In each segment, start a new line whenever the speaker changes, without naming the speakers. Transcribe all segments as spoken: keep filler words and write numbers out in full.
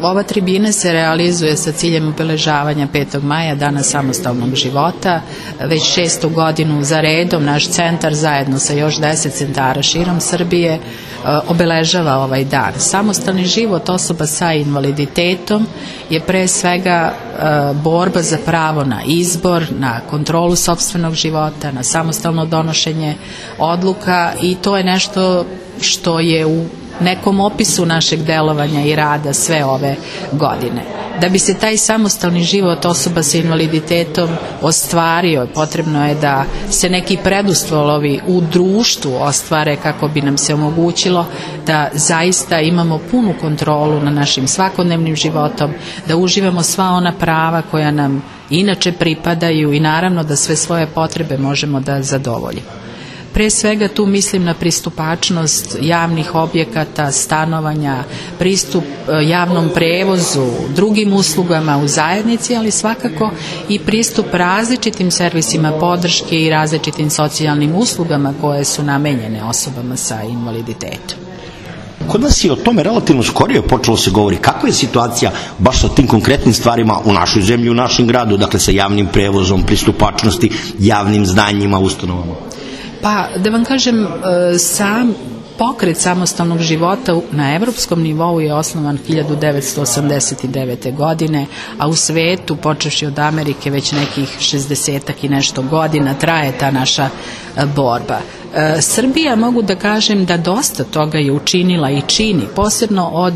Ova tribina se realizuje sa ciljem obeležavanja petog maja, Dana samostalnog života. Već šestu godinu za redom naš centar zajedno sa još deset centara širom Srbije obeležava ovaj dan. Samostalni život osoba sa invaliditetom je pre svega borba za pravo na izbor, na kontrolu sopstvenog života, na samostalno donošenje odluka, i to je nešto što je u nekom opisu našeg delovanja i rada sve ove godine. Da bi se taj samostalni život osoba sa invaliditetom ostvario, potrebno je da se neki preduslovi u društvu ostvare kako bi nam se omogućilo da zaista imamo punu kontrolu na našim svakodnevnim životom, da uživamo sva ona prava koja nam inače pripadaju i naravno da sve svoje potrebe možemo da zadovoljimo. Pre svega tu mislim na pristupačnost javnih objekata, stanovanja, pristup javnom prevozu, drugim uslugama u zajednici, ali svakako i pristup različitim servisima podrške i različitim socijalnim uslugama koje su namenjene osobama sa invaliditetom.
Kod nas je o tome relativno skorije počelo se govori. Kakva je situacija baš sa tim konkretnim stvarima u našoj zemlji, u našem gradu, dakle sa javnim prevozom, pristupačnosti, javnim zdanjima, ustanovama?
Pa, da vam kažem, sam pokret samostalnog života na evropskom nivou je osnovan hiljadu devetsto osamdeset devete. godine, a u svetu, počevši od Amerike, već nekih šezdesetak i nešto godina traje ta naša borba. Srbija, mogu da kažem da dosta toga je učinila i čini, posebno od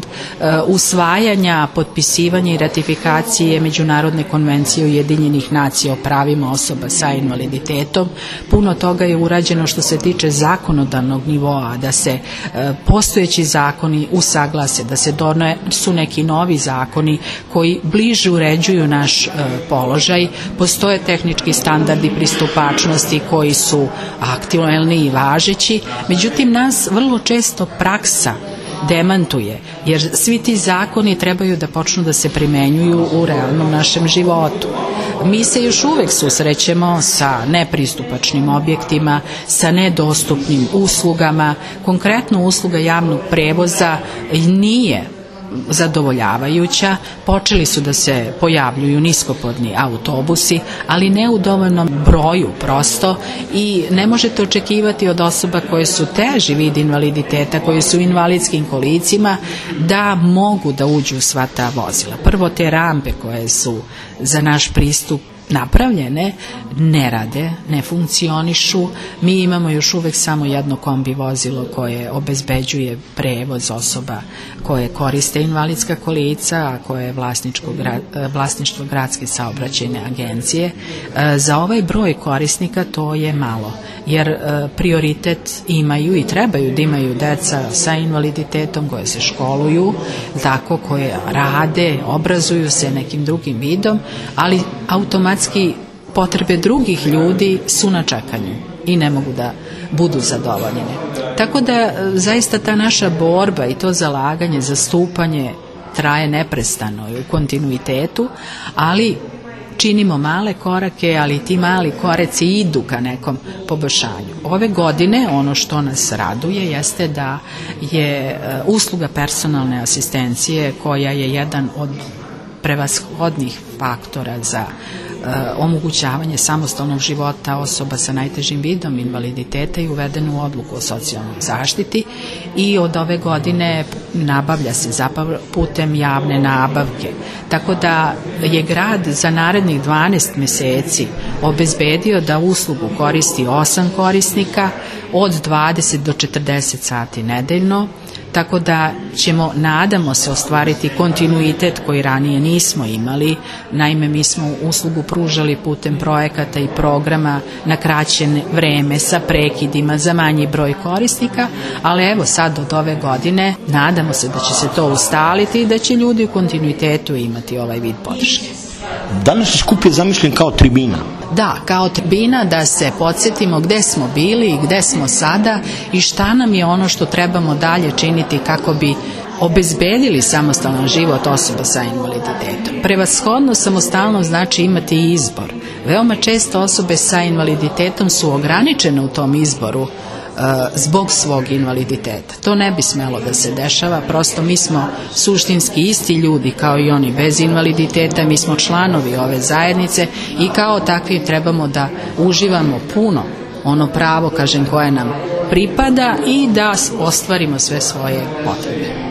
usvajanja, potpisivanja i ratifikacije Međunarodne konvencije Ujedinjenih nacija o pravima osoba sa invaliditetom. Puno toga je urađeno što se tiče zakonodavnog nivoa, da se postojeći zakoni usaglase, da se donesu neki novi zakoni koji bliže uređuju naš položaj. Postoje tehnički standardi pristupačnosti koji su aktuelni i važeći, međutim nas vrlo često praksa demantuje, jer svi ti zakoni trebaju da počnu da se primenjuju u realnom našem životu. Mi se još uvek susrećemo sa nepristupačnim objektima, sa nedostupnim uslugama. Konkretno usluga javnog prevoza nije zadovoljavajuća. Počeli su da se pojavljuju niskopodni autobusi, ali ne u dovoljnom broju prosto, i ne možete očekivati od osoba koje su teži vid invaliditeta, koje su u invalidskim kolicima, da mogu da uđu u sva ta vozila. Prvo, te rampe koje su za naš pristup napravljene ne rade, ne funkcionišu. Mi imamo još uvek samo jedno kombi vozilo koje obezbeđuje prevoz osoba koje koriste invalidska kolica, a koje je vlasništvo Gradske saobraćajne agencije. Za ovaj broj korisnika to je malo, jer prioritet imaju i trebaju da imaju deca sa invaliditetom koje se školuju, tako koje rade, obrazuju se nekim drugim vidom, ali automatski potrebe drugih ljudi su na čekanju i ne mogu da budu zadovoljene. Tako da zaista ta naša borba i to zalaganje, zastupanje traje neprestano i u kontinuitetu, ali činimo male korake, ali ti mali koreci idu ka nekom poboljšanju. Ove godine ono što nas raduje jeste da je usluga personalne asistencije, koja je jedan od prevashodnih faktora za omogućavanje samostalnog života osoba sa najtežim vidom invaliditeta, i uvedenu u odluku o socijalnoj zaštiti, i od ove godine nabavlja se zapravo putem javne nabavke. Tako da je grad za narednih dvanaest meseci obezbedio da uslugu koristi osam korisnika od dvadeset do četrdeset sati nedeljno, tako da ćemo, nadamo se, ostvariti kontinuitet koji ranije nismo imali. Naime, mi smo uslugu pružali putem projekata i programa na kraće vreme sa prekidima za manji broj korisnika, ali evo sad od ove godine nadamo se da će se to ustaliti i da će ljudi u kontinuitetu imati ovaj vid podrške.
Danas je skup je zamišljen kao tribina.
Da, kao tribina, da se podsjetimo gde smo bili i gde smo sada i šta nam je ono što trebamo dalje činiti kako bi obezbedili samostalan život osoba sa invaliditetom. Prevashodno samostalno znači imati izbor. Veoma često osobe sa invaliditetom su ograničene u tom izboru zbog svog invaliditeta. To ne bi smelo da se dešava, prosto mi smo suštinski isti ljudi kao i oni bez invaliditeta, mi smo članovi ove zajednice i kao takvi trebamo da uživamo puno ono pravo, kažem, koje nam pripada i da ostvarimo sve svoje potrebe.